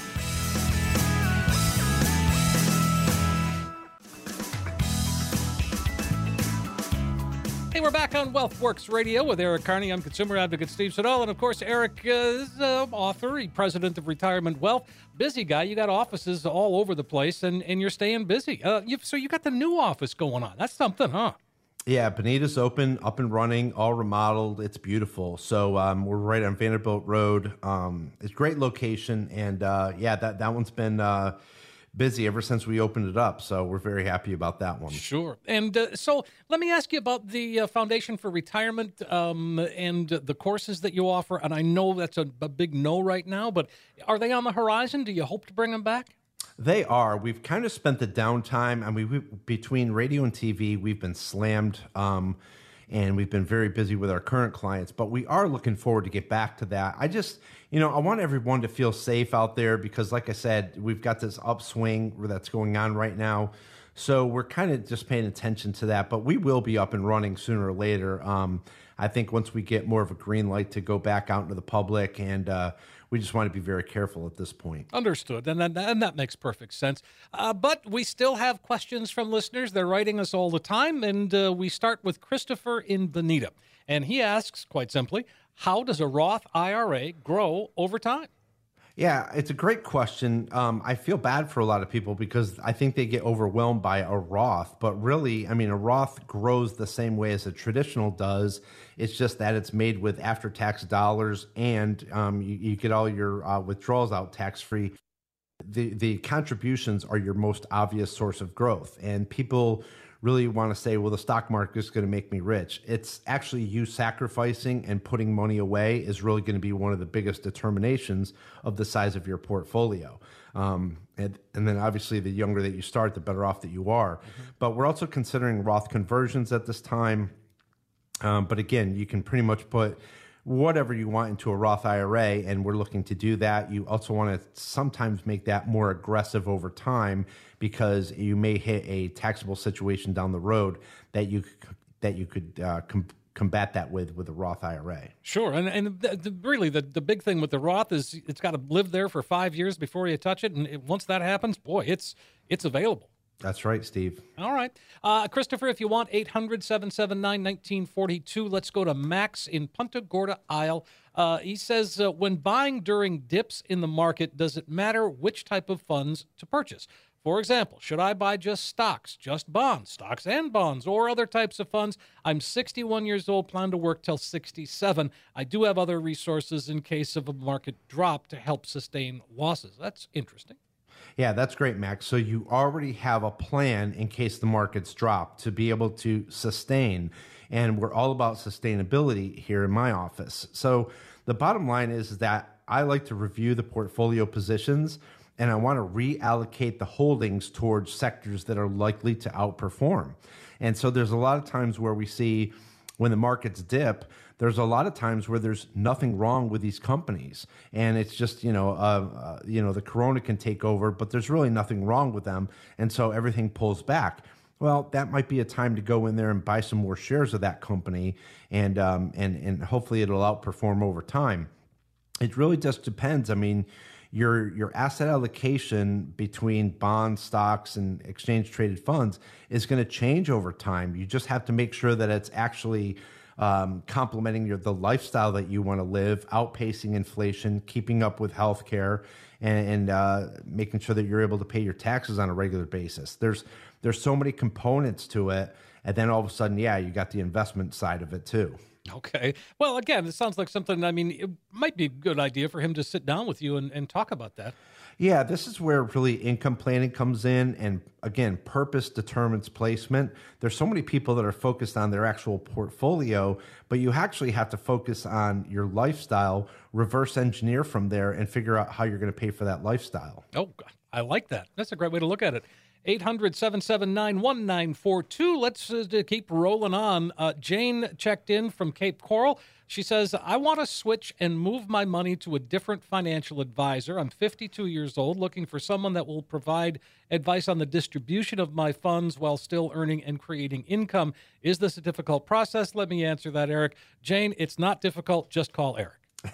Hey, we're back on WealthWorks Radio with Eric Carney. I'm consumer advocate Steve Siddall. And, of course, Eric uh, is an author, he's president of Retirement Wealth. Busy guy. You got offices all over the place, and, and you're staying busy. Uh, you've, so you got the new office going on. That's something, huh? Yeah, Bonita's open, up and running, all remodeled. It's beautiful. So um, we're right on Vanderbilt Road. Um, it's a great location. And, uh, yeah, that, that one's been uh, busy ever since we opened it up. So we're very happy about that one. Sure. And uh, so let me ask you about the uh, Foundation for Retirement um, and the courses that you offer. And I know that's a, a big no right now, but are they on the horizon? Do you hope to bring them back? They are. We've kind of spent the downtime. I mean, we, between radio and T V, we've been slammed. Um, and we've been very busy with our current clients, but we are looking forward to get back to that. I just, you know, I want everyone to feel safe out there because, like I said, we've got this upswing that's going on right now. So we're kind of just paying attention to that, but we will be up and running sooner or later. Um, I think once we get more of a green light to go back out into the public, and uh, we just want to be very careful at this point. Understood, and that, and that makes perfect sense. Uh, but we still have questions from listeners. They're writing us all the time, and uh, we start with Christopher in Bonita. And he asks, quite simply, how does a Roth I R A grow over time? Yeah, it's a great question. Um, I feel bad for a lot of people because I think they get overwhelmed by a Roth. But really, I mean, a Roth grows the same way as a traditional does. It's just that it's made with after-tax dollars, and um, you, you get all your uh, withdrawals out tax-free. The, the contributions are your most obvious source of growth. And people really want to say, well, the stock market is going to make me rich. It's actually you sacrificing and putting money away is really going to be one of the biggest determinations of the size of your portfolio. Um, and, and then obviously the younger that you start, the better off that you are. Mm-hmm. But we're also considering Roth conversions at this time. Um, but again, you can pretty much put whatever you want into a Roth I R A, and we're looking to do that. You also want to sometimes make that more aggressive over time because you may hit a taxable situation down the road that you that you could uh, com- combat that with with a Roth I R A. Sure, and and the, the, really the, the big thing with the Roth is it's got to live there for five years before you touch it, and it, once that happens, boy, it's it's available. That's right, Steve. All right. Uh, Christopher, if you want, eight hundred, seven seven nine, one nine four two. Let's go to Max in Punta Gorda, Isle. Uh, he says, uh, when buying during dips in the market, does it matter which type of funds to purchase? For example, should I buy just stocks, just bonds, stocks and bonds, or other types of funds? I'm sixty-one years old, plan to work till sixty-seven. I do have other resources in case of a market drop to help sustain losses. That's interesting. Yeah, that's great, Max. So you already have a plan in case the markets drop to be able to sustain. And we're all about sustainability here in my office. So the bottom line is that I like to review the portfolio positions, and I want to reallocate the holdings towards sectors that are likely to outperform. And so there's a lot of times where we see when the markets dip, there's a lot of times where there's nothing wrong with these companies. And it's just, you know, uh, uh, you know, the corona can take over, but there's really nothing wrong with them. And so everything pulls back. Well, that might be a time to go in there and buy some more shares of that company. And, um, and, and hopefully it'll outperform over time. It really just depends. I mean, your your asset allocation between bonds, stocks, and exchange traded funds is going to change over time. You just have to make sure that it's actually um, complementing your the lifestyle that you want to live, outpacing inflation, keeping up with healthcare, and, and uh, making sure that you're able to pay your taxes on a regular basis. There's there's so many components to it, and then all of a sudden, yeah, you got the investment side of it too. Okay. Well, again, it sounds like something, I mean, it might be a good idea for him to sit down with you and, and talk about that. Yeah, this is where really income planning comes in. And again, purpose determines placement. There's so many people that are focused on their actual portfolio, but you actually have to focus on your lifestyle, reverse engineer from there, and figure out how you're going to pay for that lifestyle. Oh, I like that. That's a great way to look at it. eight hundred, seven seven nine, one nine four two. Let's uh, keep rolling on. Uh, Jane checked in from Cape Coral. She says, I want to switch and move my money to a different financial advisor. I'm fifty-two years old, looking for someone that will provide advice on the distribution of my funds while still earning and creating income. Is this a difficult process? Let me answer that, Eric. Jane, it's not difficult. Just call Eric.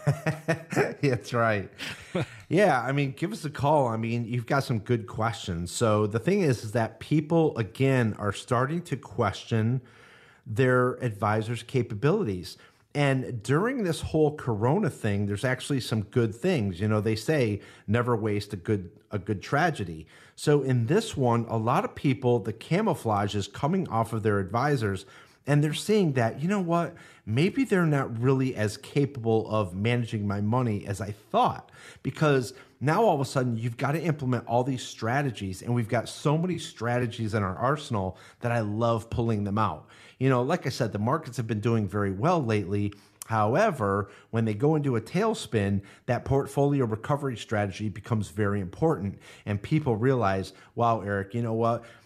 That's right. Yeah, I mean, give us a call. I mean, you've got some good questions. So the thing is, is that people, again, are starting to question their advisor's capabilities. And during this whole corona thing, there's actually some good things. You know, they say never waste a good a good tragedy. So in this one, a lot of people, the camouflage is coming off of their advisors, and they're seeing that, you know what, maybe they're not really as capable of managing my money as I thought, because now all of a sudden you've got to implement all these strategies, and we've got so many strategies in our arsenal that I love pulling them out. You know, like I said, the markets have been doing very well lately. However, when they go into a tailspin, that portfolio recovery strategy becomes very important, and people realize, wow, Eric, you know what?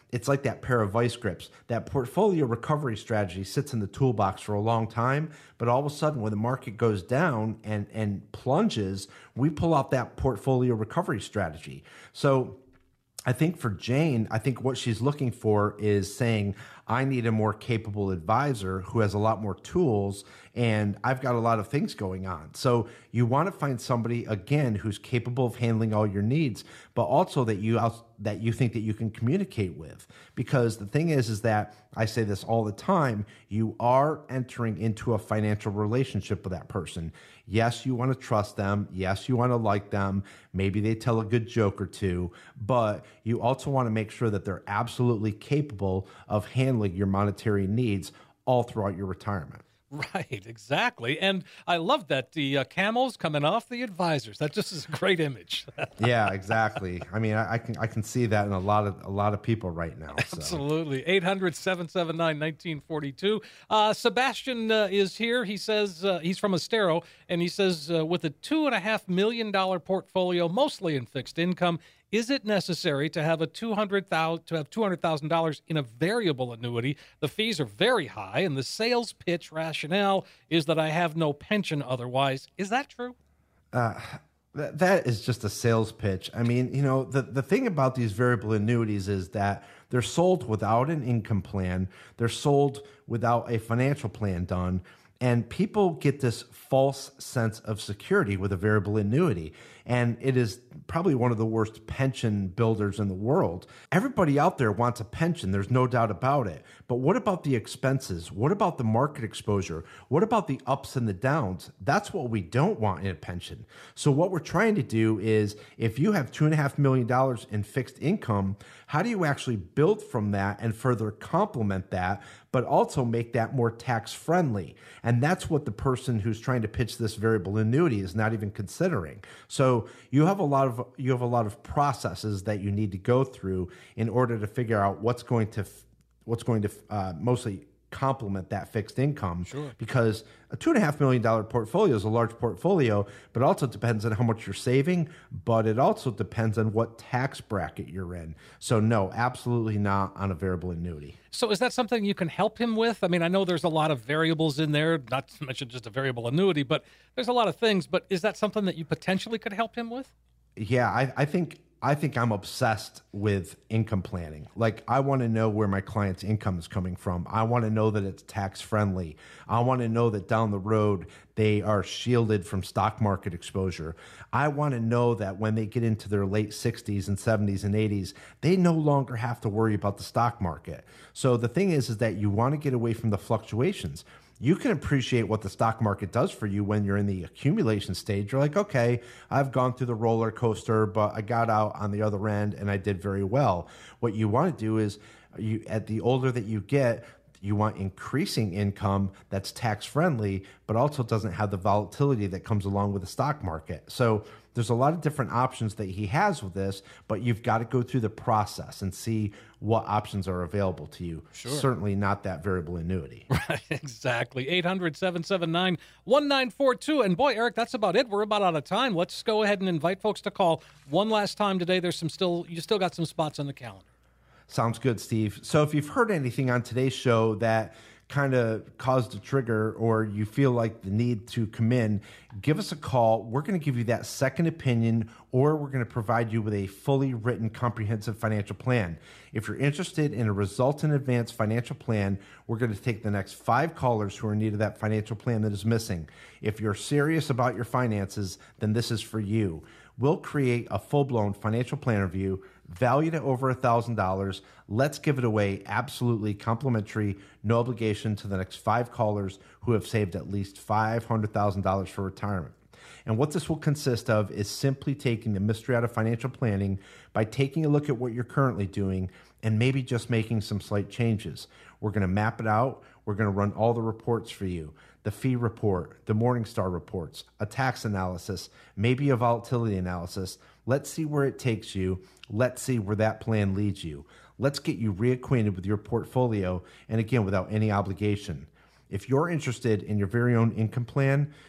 it's like that pair of vice grips. That portfolio recovery strategy sits in the toolbox for a long time, but all of a sudden when the market goes down and, and plunges, we pull out that portfolio recovery strategy. So I think for Jane, I think what she's looking for is saying, I need a more capable advisor who has a lot more tools, and I've got a lot of things going on. So you want to find somebody, again, who's capable of handling all your needs, but also that you that you think that you can communicate with. Because the thing is, is that I say this all the time, you are entering into a financial relationship with that person. Yes, you want to trust them. Yes, you want to like them. Maybe they tell a good joke or two, but you also want to make sure that they're absolutely capable of handling your monetary needs all throughout your retirement. Right, exactly. And I love that the uh, camels coming off the advisors. That just is a great image. Yeah, exactly. I mean, I, I can I can see that in a lot of a lot of people right now. So. Absolutely. eight hundred, seven seven nine, one nine four two. Uh, Sebastian uh, is here. He says uh, he's from Estero, and he says uh, with a two and a half million dollar portfolio, mostly in fixed income, is it necessary to have a two hundred thousand to have two hundred thousand dollars in a variable annuity? The fees are very high, and the sales pitch rationale is that I have no pension otherwise. Is that true? Uh, that that is just a sales pitch. I mean, you know, the the thing about these variable annuities is that they're sold without an income plan. They're sold without a financial plan done. And people get this false sense of security with a variable annuity. And it is probably one of the worst pension builders in the world. Everybody out there wants a pension. There's no doubt about it. But what about the expenses? What about the market exposure? What about the ups and the downs? That's what we don't want in a pension. So what we're trying to do is, if you have two and a half million dollars in fixed income, how do you actually build from that and further complement that, but also make that more tax friendly? And that's what the person who's trying to pitch this variable annuity is not even considering. So you have a lot of you have a lot of processes that you need to go through in order to figure out what's going to what's going to uh, mostly complement that fixed income. Sure. Because a two and a half million dollar portfolio is a large portfolio, but also depends on how much you're saving, but it also depends on what tax bracket you're in. So no, absolutely not on a variable annuity. So is that something you can help him with? I mean, I know there's a lot of variables in there, not to mention just a variable annuity, but there's a lot of things, but is that something that you potentially could help him with? Yeah, I, I think I think I'm obsessed with income planning. Like, I want to know where my client's income is coming from. I want to know that it's tax friendly. I want to know that down the road they are shielded from stock market exposure. I want to know that when they get into their late sixties and seventies and eighties, they no longer have to worry about the stock market. So the thing is, is that you want to get away from the fluctuations. You can appreciate what the stock market does for you when you're in the accumulation stage. You're like, okay, I've gone through the roller coaster, but I got out on the other end and I did very well. What you want to do is, you, at the older that you get, you want increasing income that's tax friendly, but also doesn't have the volatility that comes along with the stock market. So there's a lot of different options that he has with this, but you've got to go through the process and see what options are available to you. Sure. Certainly not that variable annuity. Right, exactly. eight hundred, seven seven nine, one nine four two. And boy, Eric, that's about it. We're about out of time. Let's go ahead and invite folks to call one last time today. There's some still, you still got some spots on the calendar. Sounds good, Steve. So if you've heard anything on today's show that kind of caused a trigger, or you feel like the need to come in, give us a call. We're going to give you that second opinion, or we're going to provide you with a fully written comprehensive financial plan. If you're interested in a result in advance financial plan, we're going to take the next five callers who are in need of that financial plan that is missing. If you're serious about your finances, then this is for you. We'll create a full-blown financial plan review valued at over one thousand dollars. Let's give it away absolutely complimentary, no obligation to the next five callers who have saved at least five hundred thousand dollars for retirement. And what this will consist of is simply taking the mystery out of financial planning by taking a look at what you're currently doing and maybe just making some slight changes. We're going to map it out. We're going to run all the reports for you. The fee report, the Morningstar reports, a tax analysis, maybe a volatility analysis. Let's see where it takes you. Let's see where that plan leads you. Let's get you reacquainted with your portfolio, and again, without any obligation. If you're interested in your very own income plan,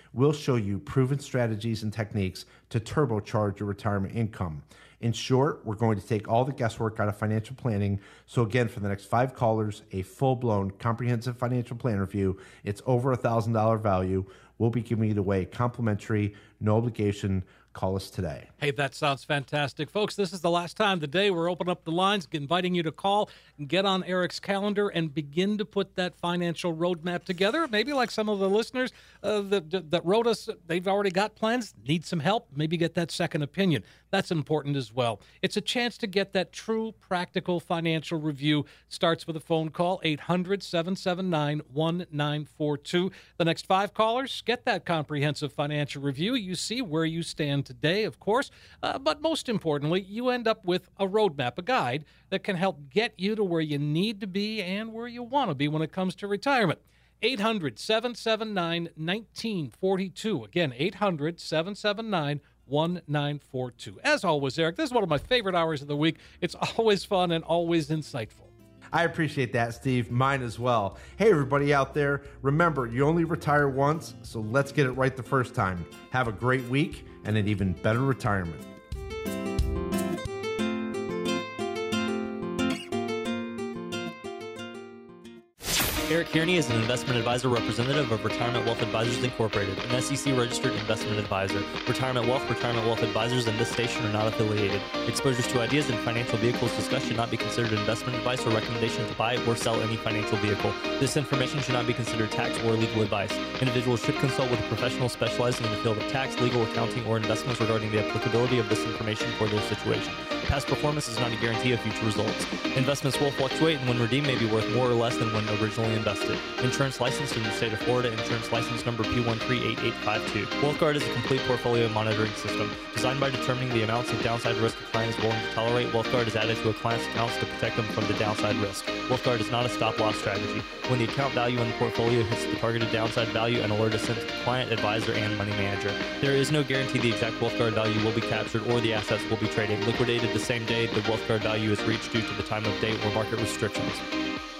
We'll show you proven strategies and techniques to turbocharge your retirement income. In short, we're going to take all the guesswork out of financial planning. So again, for the next five callers, a full-blown comprehensive financial plan review. It's over a one thousand dollars value. We'll be giving it away complimentary, no obligation. Call us today. Hey, that sounds fantastic. Folks, this is the last time of the day. We're opening up the lines, inviting you to call and get on Eric's calendar and begin to put that financial roadmap together. Maybe like some of the listeners uh, that, that wrote us, they've already got plans, need some help, maybe get that second opinion. That's important as well. It's a chance to get that true practical financial review. Starts with a phone call, eight hundred, seven seven nine, one nine four two. The next five callers get that comprehensive financial review. You see where you stand today, of course, uh, but most importantly, you end up with a roadmap, a guide that can help get you to where you need to be and where you want to be when it comes to retirement. eight hundred, seven seven nine, one nine four two. Again, eight hundred, seven seven nine, one nine four two. As always, Eric, this is one of my favorite hours of the week. It's always fun and always insightful. I appreciate that, Steve. Mine as well. Hey, everybody out there, remember, you only retire once, so let's get it right the first time. Have a great week and an even better retirement. Eric Kearney is an investment advisor representative of Retirement Wealth Advisors Incorporated, an S E C-registered investment advisor. Retirement Wealth, Retirement Wealth Advisors, and this station are not affiliated. Exposures to ideas and financial vehicles discussed should not be considered investment advice or recommendation to buy or sell any financial vehicle. This information should not be considered tax or legal advice. Individuals should consult with a professional specializing in the field of tax, legal, accounting, or investments regarding the applicability of this information for their situation. Past performance is not a guarantee of future results. Investments will fluctuate and when redeemed may be worth more or less than when originally invested. Insurance licensed in the state of Florida. Insurance license number P one three eight eight five two. WealthGuard is a complete portfolio monitoring system. Designed by determining the amounts of downside risk a client is willing to tolerate, WealthGuard is added to a client's accounts to protect them from the downside risk. WealthGuard is not a stop-loss strategy. When the account value in the portfolio hits the targeted downside value, an alert is sent to the client, advisor, and money manager. There is no guarantee the exact WealthGuard value will be captured or the assets will be traded, liquidated the same day the WealthGuard value is reached due to the time of day or market restrictions.